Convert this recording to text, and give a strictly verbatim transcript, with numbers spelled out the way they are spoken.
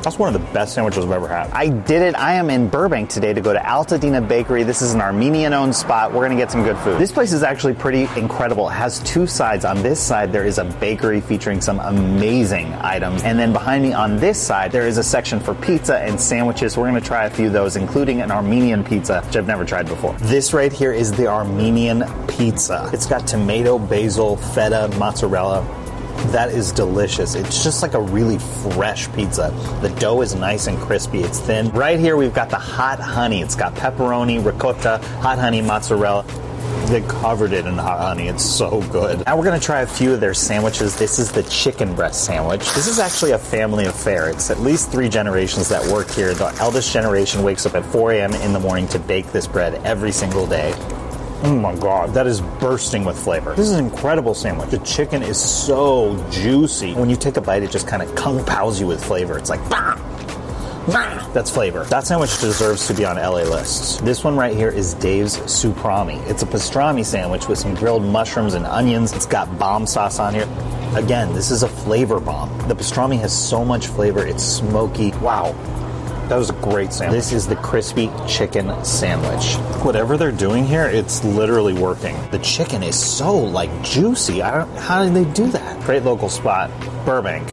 That's one of the best sandwiches I've ever had. I did it. I am in Burbank today to go to Altadena Bakery. This is an Armenian-owned spot. We're going to get some good food. This place is actually pretty incredible. It has two sides. On this side, there is a bakery featuring some amazing items. And then behind me on this side, there is a section for pizza and sandwiches. We're going to try a few of those, including an Armenian pizza, which I've never tried before. This right here is the Armenian pizza. It's got tomato, basil, feta, mozzarella. That is delicious. It's just like a really fresh pizza. The dough is nice and crispy. It's thin. Right here, we've got the hot honey. It's got pepperoni, ricotta, hot honey, mozzarella. They covered it in hot honey. It's so good. Now we're going to try a few of their sandwiches. This is the chicken breast sandwich. This is actually a family affair. It's at least three generations that work here. The eldest generation wakes up at four a.m. in the morning to bake this bread every single day. Oh my God, that is bursting with flavor. This is an incredible sandwich. The chicken is so juicy. When you take a bite, it just kind of kung paos you with flavor. It's like, bah! Bah! That's flavor. That sandwich deserves to be on L A lists. This one right here is Dave's Suprami. It's a pastrami sandwich with some grilled mushrooms and onions. It's got bomb sauce on here. Again, this is a flavor bomb. The pastrami has so much flavor. It's smoky. Wow. That was a great sandwich. This is the crispy chicken sandwich. Whatever they're doing here, it's literally working. The chicken is so, like, juicy. I don't, how did they do that? Great local spot, Burbank.